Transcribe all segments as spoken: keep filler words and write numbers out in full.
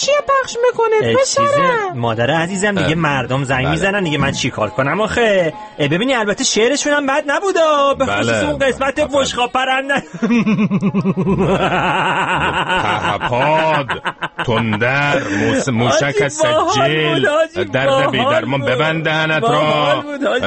چیه پخش میکنید پسرم؟ مادر عزیزم دیگه مردم زنگ میزنن دیگه، من چیکار کنم آخه؟ ببینی البته شعرشون هم بد نبوده به خصوص اون قسمت بشقاب پرنده. پهپاد تندر موشک سجل درد بیدرمان ببند دهنت را.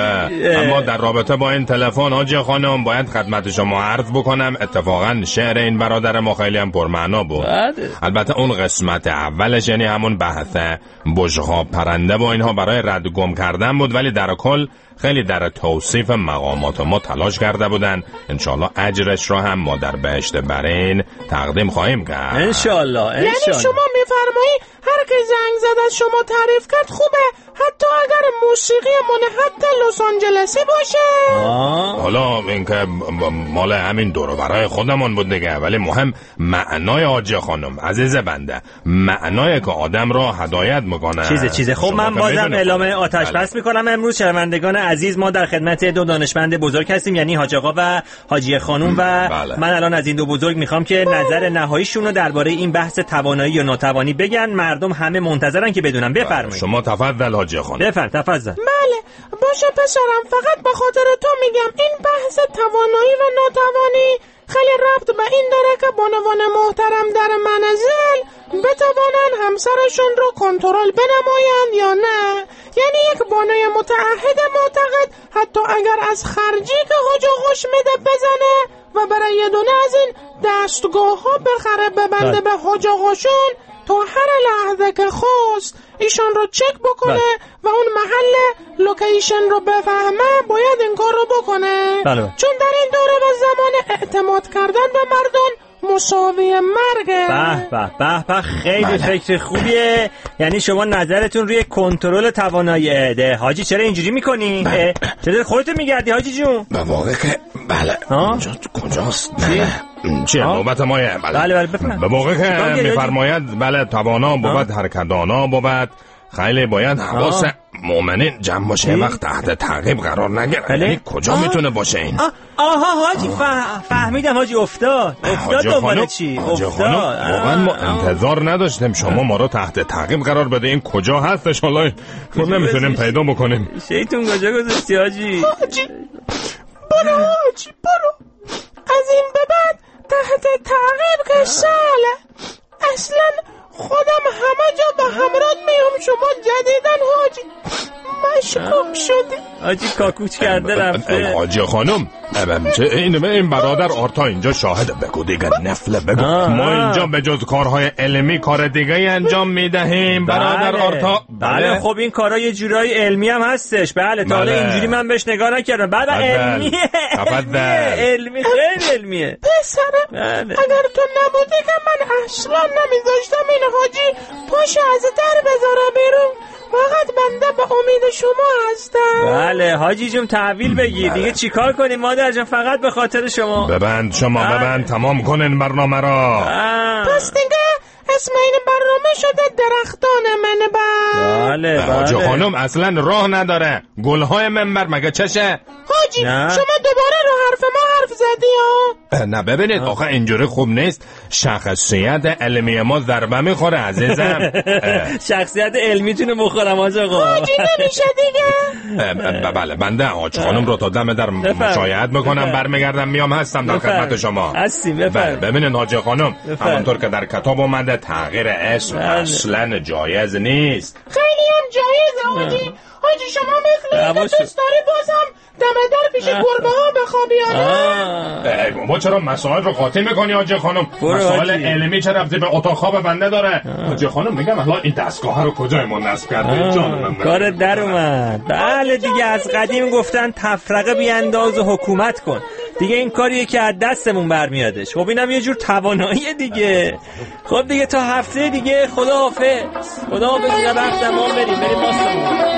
اما در رابطه با این تلفن حاجی خانم باید خدمت شما عرض بکنم اتفاقا شعر این برادر ما خیلی هم پرمعنا بود. البته اون قسمت اولش یعنی همون بحث بشقاب پرنده با اینها برای رد گم کردن بود، ولی در کل خیلی در توصیف مقامات ما تلاش کرده بودن. انشالله اجرش را هم ما در بهشت برین تقدیم خواهیم کرد انشالله. یعنی شما میفرمایی هر که زنگ زد از شما تعریف کرد خوبه، حتی اگر موسیقی منحت لس آنجلسی باشه؟ آه. حالا اینکه مال همین دور و برای خودمون بود دیگه، ولی مهم معنای حاجی خانم عزیز بنده، معنای که آدم را هدایت میکنه چیزه چیزه. خب من بازم اعلام آتش بس میکنم امروز. شنوندگان عزیز، ما در خدمت دو دانشمند بزرگ هستیم، یعنی حاج آقا و حاجی خانم و بله. من الان از این دو بزرگ میخوام که نظر نهاییشون رو درباره این بحث توانایی یا ناتوانی بگن. مردم همه منتظرن که بدونن. بفرمایید. شما تفضل حاجی خانم. بفرم تفضل. بله باشه پسرم، فقط به خاطر تو میگم این بحث توانایی و ناتوانی خیلی ربط به این داره که بانوان محترم در منزل بتوانن همسرشون رو کنترل بنمایند یا نه. یعنی یک بانوی متعهد معتقد حتی اگر از خرجی که حاج آقاش میده بزنه و برای یه دونه از این دستگاه ها بخره ببنده به حاج آقاشون، تا هر لحظه که خواست ایشان رو چک بکنه و اون محل لوکیشن رو بفهمه باید این کار رو بکنه. بله. چون در این دوره و زمان اعتماد کردن به مردم مساوی مرگه. به به به به خیلی بله. فکر خوبیه. یعنی شما نظرتون روی کنترل توانایی ده. حاجی چرا اینجوری میکنی؟ بله. چرا خودت میگردی حاجی جون؟ به واقع که بله اونجا کجاست؟ چیه نوبت مایه؟ بله بله بله بفرمایید. به واقع که میفرماید بله توانا بود حرکتانا بود، خیلی باید حواس مؤمنین جمع باشه، وقت تحت تعقیب قرار نگیره. یعنی کجا آه. میتونه باشه این؟ آه. آها حاجی فه... فهمیدم حاجی افتاد افتاد دوباره چی؟ افتاد واقعا ما انتظار نداشتیم شما ما رو تحت تعقیب قرار بده. این کجا هستش؟ حالا ما نمیتونیم پیدا بکنیم. شیطون کجا گذاشتی حاجی؟ حاجی برو حاجی برو، از این به بعد تحت تعقیب که ساله. اصلا خودم همه جا با همراه میام، شما جدیدن حاجی مشکوک شدی. حاجی کاکوچ کرده رفته. حاجی خانم چه این این برادر آرتا اینجا شاهده، بگو دیگه نفله بگو. آه ما اینجا به جز کارهای علمی کار دیگه انجام میدهیم برادر بله. آرتا. بله. بله خب این کارا یه جورای علمی هم هستش. بله تا حالا بله. اینجوری من بهش نگاه نکردم. بله علمیه علمی خیلی علمیه پسرم. بله. اگر تو نبودی که من اصلا نمیذاشتم این حاجی پاش از در بذاره بیرون. فقط بنده به امید شما هستم. بله حاجی جون تحویل بگیر دیگه. چیکار کنیم مادر جان؟ فقط به خاطر شما. ببند شما بله. ببند تمام کنین برنامه را. پس دیگه اسم این برنامه شده درختان منبر. بله بله حاجی خانم اصلا راه نداره. گلهای منبر مگه چشه؟ حاجی نه. شما دوباره رو حرف ما حرف زدی ها؟ نه ببینید آخه اینجوری خوب نیست. شخصیت علمی ما ضربه میخوره عزیزم. شخصیت علمیتونه بخورم حاج آقا. حاجی نمیشه دیگه. بله بنده حاج خانم رو تا دم در مشاهده میکنم، برمیگردم میام هستم در خدمت شما. هستیم بفرمایید. ببینید حاج خانم همونطور که در کتاب اومده تغییر اسم اصلا جایز نیست. خیلی هم جایزه حاجی. حاجی شما مثل دوست داری بازم دم در پیش گربه ها بخوابی آره؟ ما چرا مسائل رو قاطی میکنی حاجی خانم؟ مسائل علمی چه ربطی به اتاق خواب بنده داره؟ حاجی خانم میگم الان این دستگاه رو کجای ما نصب کرده؟ جان من کار در اومد. بله دیگه از قدیم گفتن تفرقه بیانداز و حکومت کن. دیگه این کاریه که از دستمون برمیادش. خب اینم یه جور تواناییه دیگه. خب دیگه تا هفته دیگه خداحافظ. خداحافظ دیگه وقت ما بریم بریم ماستمون.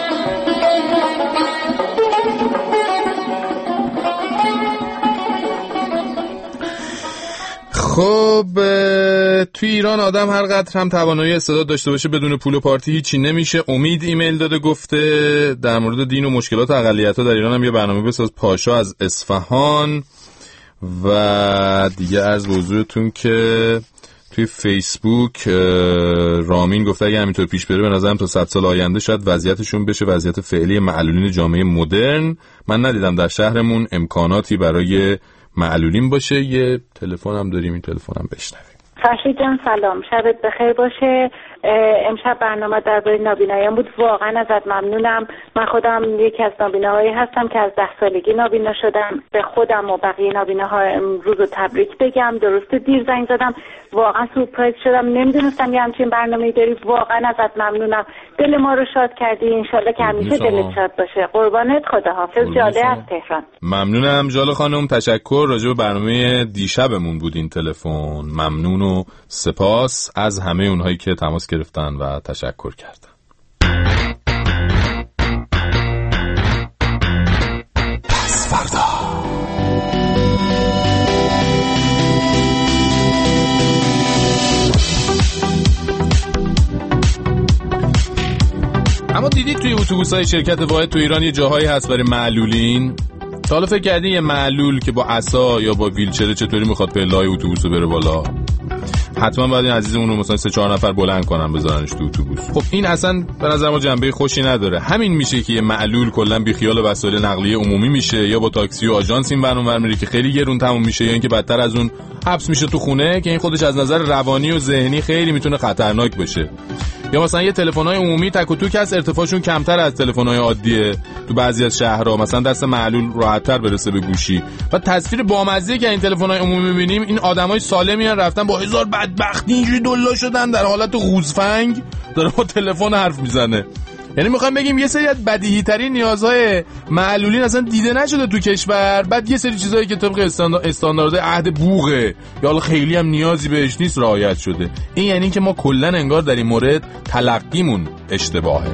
خب توی ایران آدم هر قدر هم توانایی استعداد داشته باشه بدون پول و پارتی هیچی نمیشه. امید ایمیل داده گفته در مورد دین و مشکلات اقلیت‌ها در ایران هم یه برنامه بساز. پاشا از اصفهان. و دیگه عرض به حضورتون که توی فیسبوک رامین گفته اگه همینطور پیش بره به نظرم تا صد سال آینده شاید وضعیتشون بشه وضعیت فعلی معلولین جامعه مدرن. من ندیدم در شهرمون امکاناتی برای معلولین باشه. یه تلفن هم داریم، این تلفن هم بشنویم. فرشید جان سلام، شبت بخیر باشه. امشب برنامه درباره نابینایان بود، واقعا ازت ممنونم. من خودم یکی از نابیناهایی هستم که از ده سالگی نابینا شدم. به خودم و بقیه نابیناها امروز رو تبریک بگم. درسته دیر زنگ زدم، واقعا سورپرایز شدم، نمیدونستم یه همچین برنامه‌ای داری. واقعا ازت ممنونم، دل ما رو شاد کردی. انشالله که همیشه دلت شاد باشه. قربانت، خداحافظ. جاله از تهران. ممنونم جاله خانم، تشکر. راجع به برنامه دیشبمون بود این تلفن. ممنون و سپاس از همه اونهایی که تماس گرفتن و تشکر کردن. پس فردا اما دیدید توی اتوبوس‌های شرکت واحد تو ایران یه جاهایی هست برای معلولین؟ تا حالا فکر کردین یه معلول که با عصا یا با ویلچر چطوری میخواد پله‌های اتوبوس رو بره بالا؟ حتما باید این عزیزمون رو مثلا سه چهار نفر بلند کنن بذارنش تو اتوبوس. خب این اصلا به نظر ما جنبه خوشی نداره. همین میشه که یه معلول کلا بی خیال وسایل نقلیه عمومی میشه، یا با تاکسی و آژانس این ور اون ور میره که خیلی گرون تموم میشه، یا اینکه بدتر از اون حبس میشه تو خونه که این خودش از نظر روانی و ذهنی خیلی میتونه خطرناک باشه. یا مثلا یه تلفن‌های عمومی تک و توک هست، ارتفاعشون کمتر از تلفن‌های عادیه تو بعضی از شهرها، مثلا دست معلول راحت‌تر برسه به گوشی. و تصویر بامزه‌ای که این تلفن‌های عمومی می‌بینیم، این آدمای سالمی ان رفتن با هزار بدبختی اینجوری دلا شدن در حالت قوزفنگ داره با تلفن حرف میزنه. یعنی میخوام بگیم یه سری از بدیهی ترین نیازهای معلولین اصلا دیده نشده تو کشور، بعد یه سری چیزایی که طبق استانداردهای عهد بوغه یا حالا خیلی هم نیازی بهش نیست رعایت شده. این یعنی که ما کلا انگار در این مورد تلقیمون اشتباهه.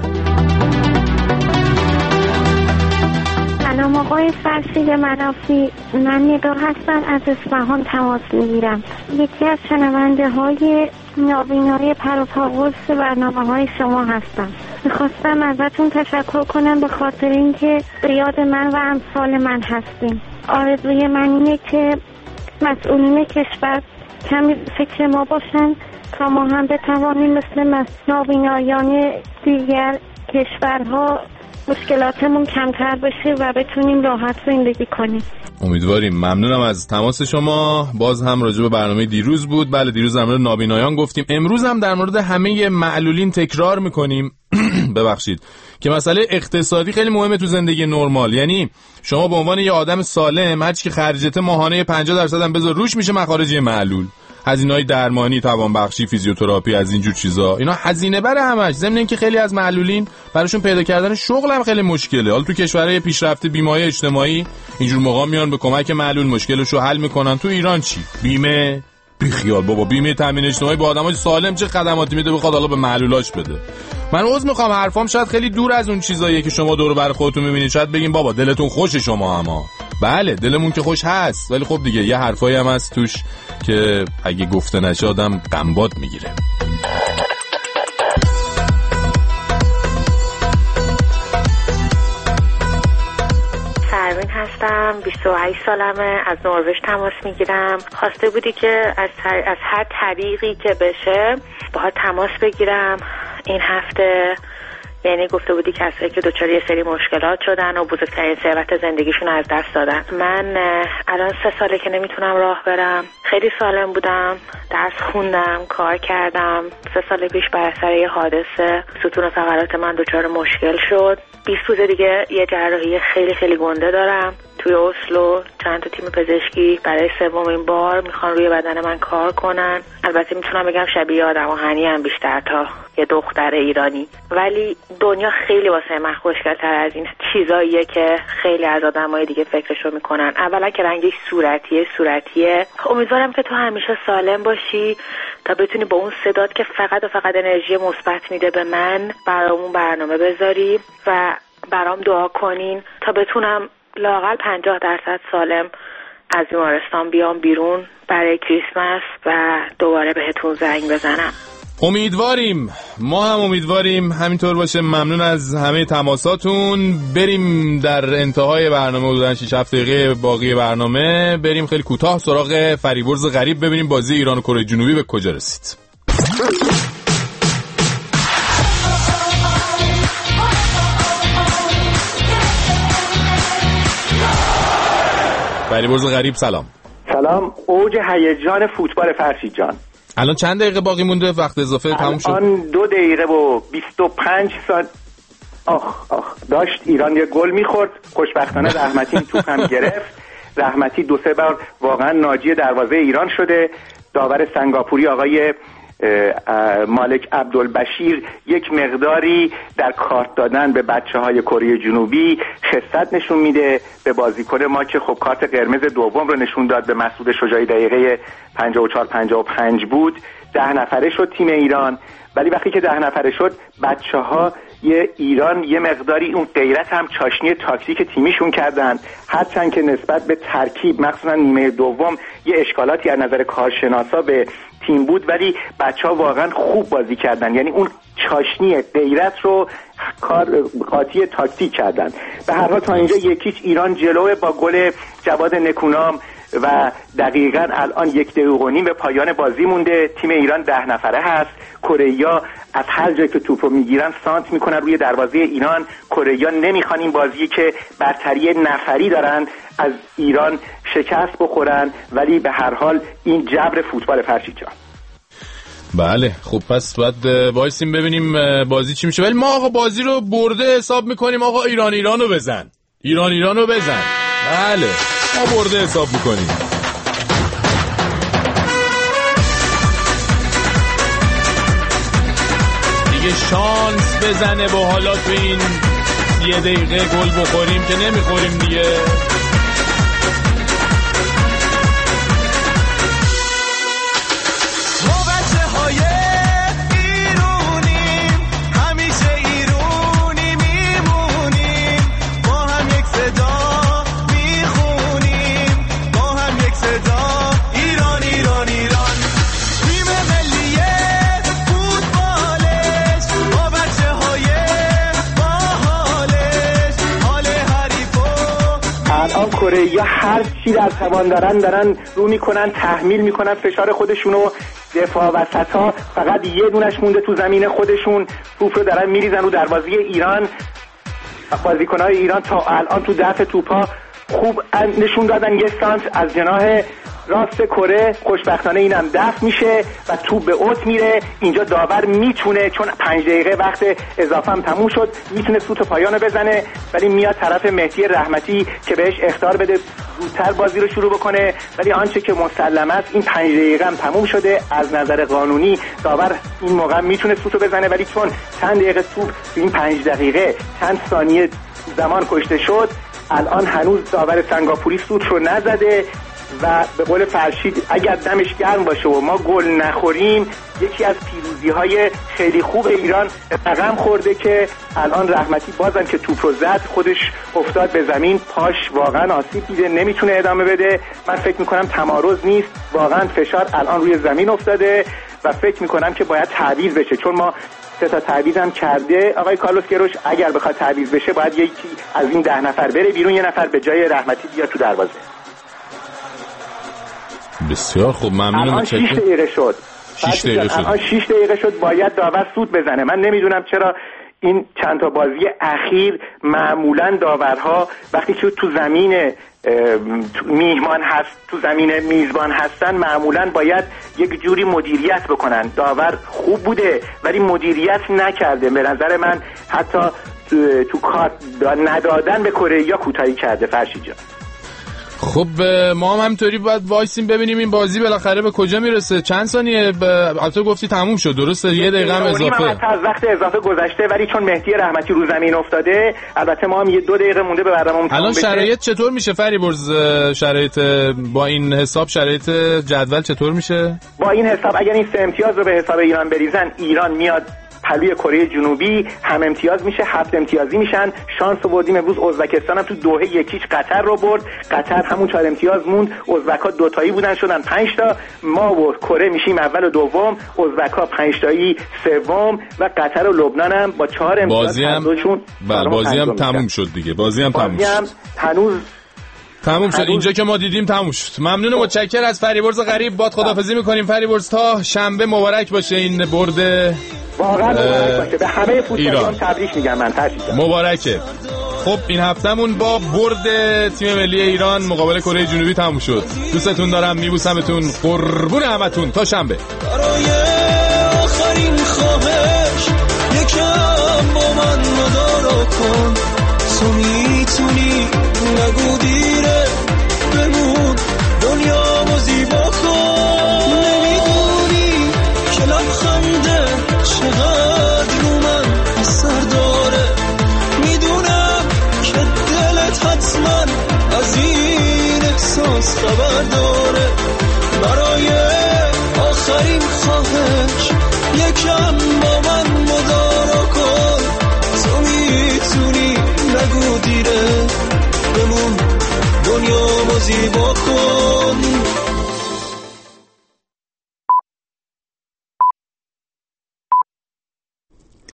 سلام آقای فرشید منافی، من ندا هستم، از اصفهان تماس میگیرم. یکی از شنونده های نابینای پروپاگورس برنامه های شما هستم. میخواستم ازتون تشکر کنم به خاطر اینکه به یاد من و امثال من هستیم. آرزوی من اینه که مسئولین کشور کمی فکر ما باشن تا ما هم بتوانیم مثل نابینایان دیگر کشورها مشکلاتمون کمتر بشه و بتونیم راحت زندگی کنیم. امیدواریم. ممنونم از تماس شما. باز هم راجع به برنامه دیروز بود. بله دیروز در مورد نابینایان گفتیم، امروز هم در مورد همه معلولین تکرار میکنیم ببخشید که مسئله اقتصادی خیلی مهمه تو زندگی نرمال. یعنی شما به عنوان یه آدم سالم هرچی که خرجت ماهانه پنجاه درصد هم بذار روش، میشه مخارج معلول. هزینه‌های درمانی، توانبخشی، فیزیوتراپی، از اینجور چیزا، اینا هزینه بره همش. ضمن اینکه خیلی از معلولین براشون پیدا کردن شغل هم خیلی مشکله. حالا تو کشورهای پیشرفته بیمه اجتماعی اینجور موقع میان به کمک معلول مشکلشو حل میکنن. تو ایران چی؟ بیمه بیخیال بابا، بیمه تامین اجتماعی با آدمای سالم چه خدماتی میده بخواد حالا به معلولاش بده. من عذر میخوام حرفام شاید خیلی دور از اون چیزاییه که شما دور و بر خودتون میبینید. شاید بگین بابا دلتون خوشه شما، اما بله دلمون که خوش هست، ولی خب دیگه یه حرفایی هم هست توش که اگه گفته نشه آدم غمباد میگیره. پروین هستم، بیست و هشت سالمه، از نروژ تماس میگیرم. خواسته بودی که از, تر... از هر طریقی که بشه باهات تماس بگیرم این هفته. یعنی گفته بودی کسایی که دچار یه سری مشکلات شدن و بزرگترین ثروت زندگیشون از دست دادن. من الان سه ساله که نمیتونم راه برم. خیلی سالم بودم، درس خوندم، کار کردم. سه سال پیش بر اثر یه حادثه ستون فقرات من دچار مشکل شد. بیست روز دیگه یه جراحی خیلی خیلی گنده دارم توی اسلو. چند تا تیم پزشکی برای سومین بار میخوان روی بدن من کار کنن. البته میتونم بگم شبیه آدم آهنی هم بیشتر تا یه دختر ایرانی، ولی دنیا خیلی واسه من خوشگل‌تر از این چیزاییه که خیلی از آدمای دیگه فکرشو میکنن. اولا که رنگش صورتیه صورتیه امیدوارم که تو همیشه سالم باشی تا بتونی با اون صدات که فقط و فقط انرژی مثبت میده به من برامون برنامه بذاری و برام دعا کنین تا بتونم لااقل پنجاه درصد سالم از بیمارستان بیام بیرون برای کریسمس و دوباره بهتون زنگ بزنم. امیدواریم ما هم امیدواریم همینطور باشه. ممنون از همه تماساتون. بریم در انتهای برنامه حدوداً شش هفت دقیقه باقی برنامه بریم خیلی کوتاه سراغ فریبرز غریب، ببینیم بازی ایران و کره جنوبی به کجا رسید. فریبرز غریب سلام. سلام. اوج هیجان فوتبال فرشید جان. الان چند دقیقه باقی مونده؟ وقت اضافه تموم شد. الان دو دقیقه و بیست و پنج ثانیه. آخ آخ داشت ایران یه گل میخورد، خوشبختانه رحمتی این توپ هم گرفت. رحمتی دو سه بار واقعا ناجی دروازه ایران شده. داور سنگاپوری آقای مالک عبدالبشیر یک مقداری در کارت دادن به بچه‌های کره جنوبی خست نشون میده به بازیکن ما که خب کارت قرمز دوم رو نشون داد به مسعود شجاعی دقیقه پنجاه و چهار پنجاه و پنج بود. ده نفره شد تیم ایران، ولی وقتی که ده نفره شد بچه‌ها یه ایران یه مقداری اون غیرت هم چاشنی تاکتیک تیمیشون کردن، هرچند که نسبت به ترکیب مخصوصا نیمه دوم یه اشکالاتی از نظر کارشناسا به تیم بود، ولی بچه‌ها واقعا خوب بازی کردن. یعنی اون چاشنی غیرت رو کار قاطی تاکتیک کردن. به هر حال تا اینجا یکیش ایران جلوه با گل جواد نکونام و دقیقاً الان یک دقیقه و نیم به پایان بازی مونده. تیم ایران ده نفره هست. کره‌ها از هر جایی که توپو میگیرن سانت میکنن روی دروازه ایران. کره‌ها نمیخوان این بازی که برتری نفری دارن از ایران شکست بخورن، ولی به هر حال این جبر فوتبال فرشید جان. بله خب پس باید وایسیم ببینیم بازی چی میشه، ولی ما آقا بازی رو برده حساب میکنیم. آقا ایران ایرانو بزن، ایران ایرانو بزن. بله ما برده حساب میکنیم. دیگه شانس بزنه با حالا تو این یه دقیقه گل بخوریم که نمیخوریم دیگه. کره هر چی در توان دارن دارن رو میکنن، تحمیل میکنن فشار خودشونو. دفاع وسطا فقط یه دونش مونده تو زمین خودشون، توپ رو دارن میریزن رو دروازه ایران. بازیکن‌های ایران تا الان تو دفع توپا خوب نشون دادن. یه سانت از جناح راست کره، خوشبختانه اینم دفع میشه و توپ به اوت میره. اینجا داور میتونه، چون پنج دقیقه وقت اضافه هم تموم شد، میتونه سوت پایانو بزنه، ولی میاد طرف مهدی رحمتی که بهش اخطار بده زودتر بازی رو شروع بکنه. ولی آنچه که مسلم است این پنج دقیقه هم تموم شده. از نظر قانونی داور این موقع میتونه سوتو بزنه، ولی چون چند دقیقه توپ این پنج دقیقه چند ثانیه زمان کشته شد، الان هنوز داور سنگاپوری سوت رو نزده و به قول فرشید اگر دمش گرم باشه و ما گل نخوریم یکی از پیروزی‌های خیلی خوب ایران رقم خورده که الان رحمتی بازم که توپ رو زد خودش افتاد به زمین، پاش واقعا آسیب دیده، نمیتونه ادامه بده. من فکر میکنم تمارض نیست، واقعا فشار الان روی زمین افتاده و فکر میکنم که باید تعویض بشه، چون ما سه تا تعویض هم کرده آقای کارلوس کروش. اگر بخواد تعویض بشه باید یکی از این ده نفر بره بیرون، یه نفر به جای رحمتی بیاد تو دروازه. بسیار خوب، ممنونم. الان شش دقیقه شد. شش دقیقه شد. الان شش دقیقه شد، باید داور سود بزنه. من نمیدونم چرا این چند تا بازی اخیر معمولا داورها وقتی که تو زمین میهمان هست، تو زمین میزبان هستن، معمولا باید یک جوری مدیریت بکنن. داور خوب بوده ولی مدیریت نکرده. به نظر من حتی تو, تو کار ندادن به کره کوتاهی کرده فرشید جان. خب ما هم همینطوری باید وایسیم ببینیم این بازی بالاخره به کجا میرسه. چند ثانیه البته گفتی تموم شد، درسته؟ یه دقیقه هم اضافه از وقت اضافه گذشته، ولی چون مهدی رحمتی رو زمین افتاده البته ما هم یه دو دقیقه مونده به برنامه‌مون. الان شرایط چطور میشه فریبرز؟ شرایط با این حساب شرایط جدول چطور میشه؟ با این حساب اگر این سه امتیاز رو به حساب ایران بریزن، ایران میاد پهلوی کره جنوبی هم امتیاز میشه، هفت امتیازی میشن. شانس بردیم امروز ازبکستان هم تو دوحه یکیش قطر رو برد. قطر همون چهار امتیاز موند، ازبک‌ها دو تایی بودن شدن پنج تا. ما و کره میشیم اول و دوم، ازبک‌ها پنج تایی سوم و قطر و لبنان هم با چهار امتیاز بازی هم بازی هم تموم شد دیگه. بازی هم تموم شد. هنوز تموم شد. اینجا که ما دیدیم تموم شد. ممنون و متشکر از فریبرز غریب. باد خداحافظی می‌کنیم فریبرز تا شنبه. مبارک باشه این برد. واقعا مبارک باشه. به همه فوتبالیان تبریک میگم من. تشکر. مبارکه. خب این هفتهمون با برد تیم ملی ایران مقابل کره جنوبی تموم شد. دوستتون دارم، میبوسمتون. قربون همتون تا شنبه. برای آخرین خواهش یکم با من مدارا کن.